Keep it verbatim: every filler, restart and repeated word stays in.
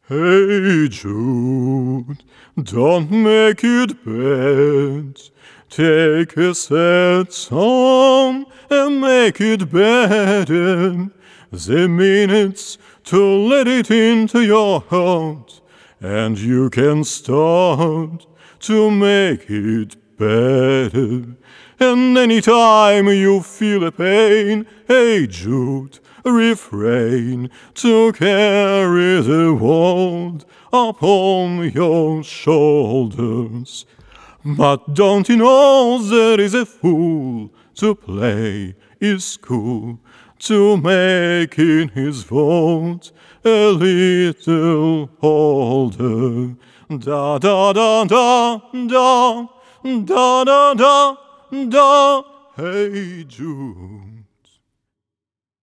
Hey Jude, don't make it bad. Take a sad song and make it better. The minutes to let it into your heart, and you can start to make it better. And anytime you feel a pain, hey Jude, refrain to carry the world upon your shoulders. But don't you know there is a fool to play is cool, to making his vote a little older. Da da da da da da da da da. Hey Jude.